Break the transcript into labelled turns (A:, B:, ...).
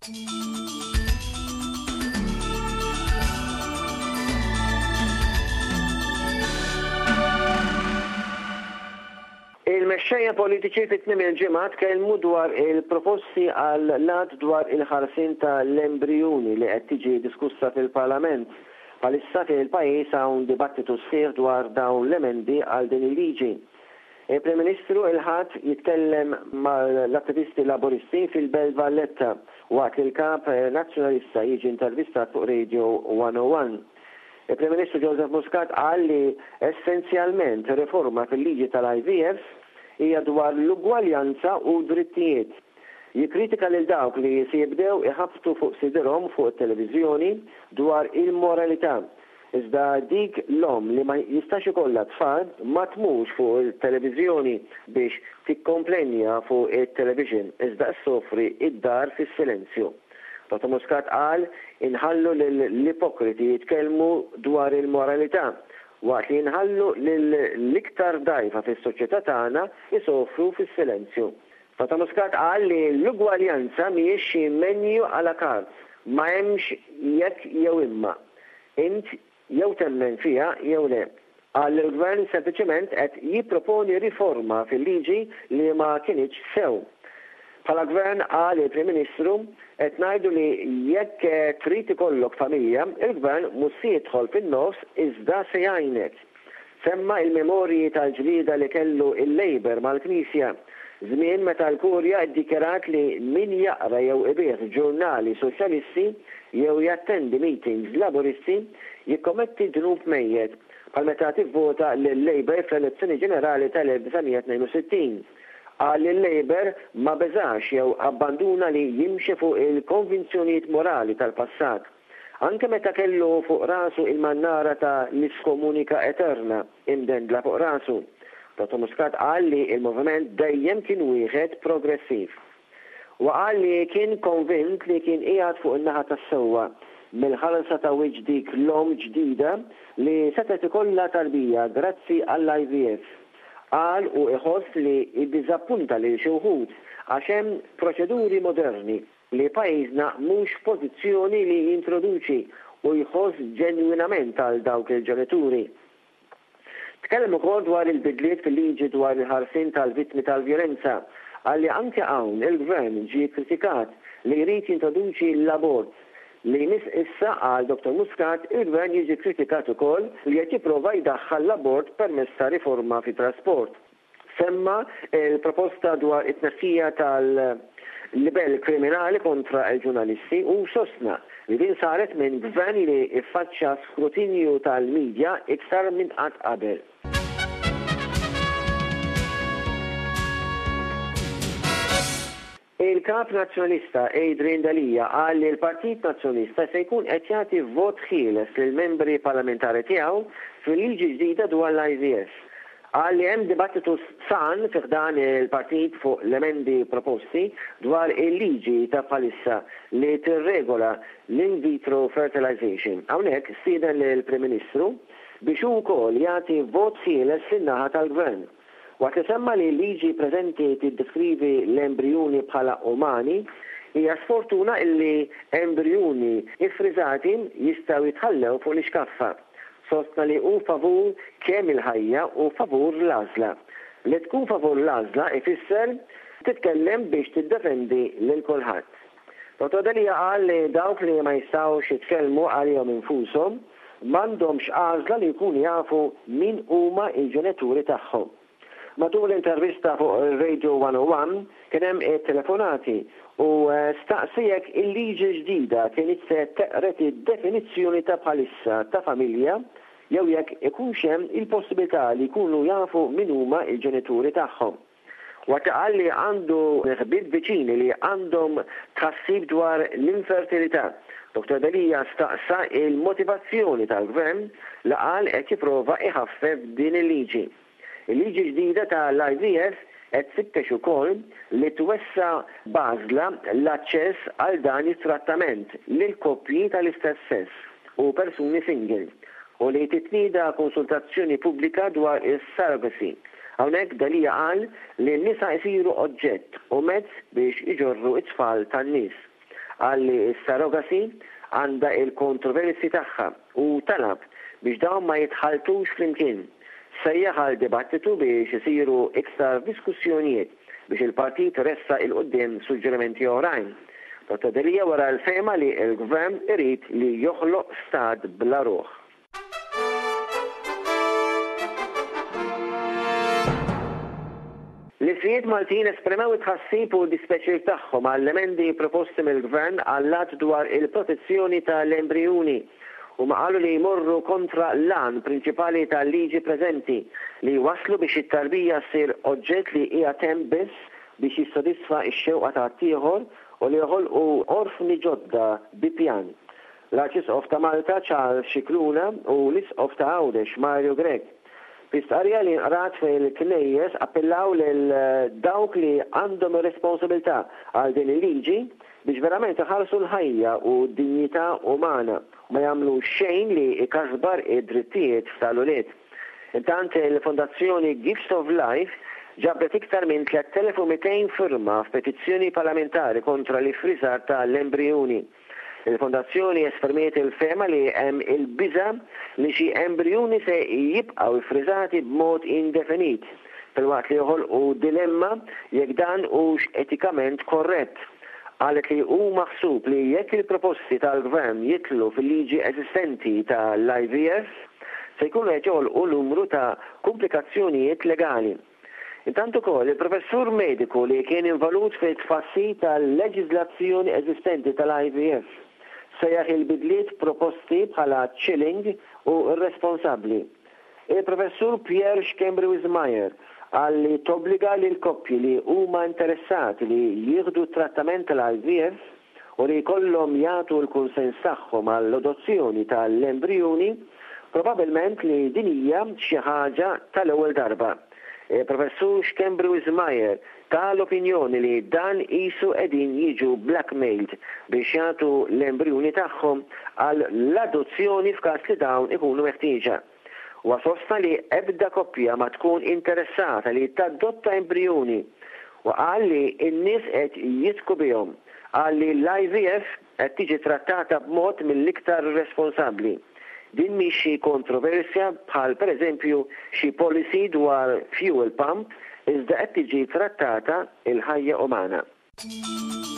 A: Il-mexxejja politiċi fit-tmiem il-ġimgħa tkellmu dwar il-proposti għal lat dwar il-ħarsin tal-embrijuni li qed tiġi diskussa fil-Parlament. Bħalissa fil-pajjiż hawn dibattitu sħiħ dwar dawn l-emendi għal din il-liġi. Il-Prim Ministru il-ħadd jitkellem mal-attivisti laboristi fil-Belt Valletta waqt li l-kap nazzjonalista jiġi intervistat fuq Radio 101. Il-Prim Ministru Joseph Muscat qal li essenzjalment riforma fil-liġi tal-IVF hija dwar l-ugwaljanza u drittijiet. Jikritika lil dawk li se jibdew iħabtu fuq sidrhom fuq it-televiżjoni dwar il-moralità. Iżda dik l-om li ma jistax ikollha tfal ma tmux fuq il-televiżjoni biex tikkomplenja fuq it-television iżda ssofri id-dar fis-silenzju. Dr. Muscat qal inħallu l-ipokriti jitkellmu dwar il-moralità waqt li nħallu l-iktar dajfa fis-soċjetà tagħna isofru fis-silenzju. Dr. Muscat qal li l-ugwaljanza mhijiex xi menju à la carte, ma hemmx jekk jew imma. Int jew temmen fiha jew le. Għal il-Gvern sempliċement qed jipproponi riforma fil-liġi li ma kienx sew. Bħala Gvern qal il-Prim Ministru qed ngħidu li jekk trid ikollok familja, il-Gvern mhux se jidħol fin-nofs iżda se jgħinek. Semma il-memorji tal-ġlieda li kellu il-Labor mal-Knisja. Żmien meta l-Kurja ddikjarat li min jaqra jew ibih ġurnali soċjalisti jew jattendi meetings laboristi jikkommetti dnub mejjed bħal meta tivvota lil-Labor fl-elezzjoni ġenerali tal-1962. Għal il-Labor ma beżax jew abbanduna li jimxi fuq il-konvinzjonijiet morali tal-passat. Anke meta kellu fuq rasu il-mannara ta' l-iskomunika eterna imdendla fuq rasu. Dr. Muscat qal li il-moviment dejjem kien wieħed progressiv. U qal li kien konvint li kien qiegħed fuq in-naħa tas-sewwa mill-ħalsa ta' wiġ dik l-om ġdida li setet ikollha tarbija grazzi għall-IVF. Qal u iħoss li jiddiżappunta li xi wħud għax hemm proċeduri moderni li pajjiżna mhux pożizzjoni li jintroduċi u jħoss ġenwinament għal dawk il-ġenituri. Tkellem ukoll dwar il-bidliet fil-liġi dwar il-ħarsin tal-vittmi tal-vjolenza għalli anke hawn il-Gvern ġie kritikat li jrid jintroduċi l-abort li mis issa għal Dr. Muscat il-Gvern jiġi kritikat ukoll li qed jipprova jdaħħal l-abort permezz ta' riforma fit-trasport. Semma il-proposta dwar it-tneffija tal-libel kriminali kontra l-ġurnalisti u sostna li din saret minn Gvern li iffaċċja skrutinju tal-medja iktar minn qatt qabel. Il-kap nazzjonalista Adrian Dalija qal li l-Partit Nazzjonalista se jkun qed jagħti vot ħieles lill-membri parlamentari tiegħu fil-liġi ġdida dwar l-IVF. Qal li hemm dibattitu san fih dan il-partit fuq l-emendi proposti dwar il-liġi ta' bħalissa li tirregola l-in vitro fertilization. Hawnhekk stieden lill-Prim Ministru biex hu wkoll jagħti vot ħieles fin-naħa tal-Gvern. Waqt li semma li l-liġi preżenti tiddeskrivi l-embrijuni bħala umani, hija sfortuna illi embrijuni ifriżati jistgħu jitħallew fuq l-iskaffa. Sostna li hu favur kemm il-ħajja u favur l-għażla. Li tkun favur l-għażla ifisser titkellem biex tiddefendi lil kulħadd. Dr. Dalija qal li dawk li ma jistgħux jitkellmu għalihom infushom m'għandhomx għażla li jkunu jafu min huma l-ġenituri tagħhom. Matul l-intervista fuq Radio 101 kien hemm telefonati u staqsijek il-liġi ġdida kienet se teqret id-definizzjoni ta' bħalissa ta' familja jew jekk ikunx hemm il-possibilità li jkunu jafu min huma l-ġenituri tagħhom. Waqt qal li għandu ħbieb viċini li għandhom tħassib dwar l-infertilità. Dr. Dalija staqsa il-motivazzjoni tal-Gvern li qal qed jipprova iħaffef din il-liġi. Il-liġi ġdida tal-IVF qed tfittex ukoll li twessa bażla l-aċċess għal dan it-trattament lil koppji tal-istess sess u persuni single u li titnieda konsultazzjoni pubblika dwar is-surrogacy. Hawnhekk Dalija qal li n-nisa jsiru oġġett u mezz biex iġorru it-tfal tan-nies. għalli s-surrogacy għandha il-kontroversi tagħha u talab biex dawn ma jitħaltux flimkien. Sejjaħ għal dibattitu biex isiru iktar diskussjonijiet biex il-partit ressa il-qoddim suġġerimenti oħrajn. Dr. Delija wara l-fema li l-gvern irid li joħloq stat bla ruħ. L-Iżvijiet Maltin esprimew it-ħassib u dispeċir tagħhom għall-emendi proposti mill-gvern għall-lat dwar il-protezzjoni tal-embrijuni u ma qalu li jmorru kontra l-lan prinċipali tal-liġi preżenti li waslu biex it-tarbija ssir oġġett li hija temm biss biex jissodisfa x-xewqa ta' ieħor u li joħolqu orfni ġodda bi pjan. L-Arċisqof ta' Malta Charles Scicluna u l-Isqof ta' Għawdex Mario Grech Fis-qarja li nqrat fil-knejjes appellaw lil dawk li għandhom ir-responsabilità għal din il-liġi biex verament iħarsu l-ħajja u d-dinjità umana ma jagħmlu xejn li ikasbar id-drittijiet tal-ulied. Intant il-Fondazzjoni Gifts of Life ġabret iktar minn 3200 firma f'petizzjoni parlamentari kontra l-ifriżar tal-embrijuni. Il-Fondazzjoni esprimiet il-fema li hemm il-biża li xi embrijuni se jibqgħu ifriżati b'mod indefinit filwaqt li joħolqu dilemma jekk dan hux etikament korrett. Għalet li hu maħsub li jekk il-proposti tal-gvern jitlu fil-liġi eżistenti tal-IVF se jkunu qed joħolqu numru ta' komplikazzjonijiet legali. Intant ukoll il-professur mediku li kien involut fit-tfassil tal-leġiżlazzjoni eżistenti tal-IVF sejjaħ il-bidliet proposti bħala chilling u irresponsabbli. Il-professur Pierre Schembri-Wismayer għalli tobbliga li l-koppji li huma interessati li jieħdu trattament tal-IVF u li jkollhom jagħtu l-kunsens tagħhom għall-adozzjoni tal-embrijuni probabbilment li din hija xi ħaġa tal-ewwel darba. Professur Schembri-Wismayer tal-opinjoni li dan qisu qegħdin jiġu blackmailed biex jagħtu l-embrijuni tagħhom għall-adozzjoni f'każ li dawn ikunu meħtieġa. Wasostna li ebda koppja ma tkun interessata li tadotta embrijuni u qal li n-nies qed jitku bihom qal li l-IVF qed tiġi trattata b'mod mill-iktar responsabbli. Din mhix xi kontroversja bħal pereżempju xi policy dwar fuel pump iżda qed tiġi trattata il-ħajja umana.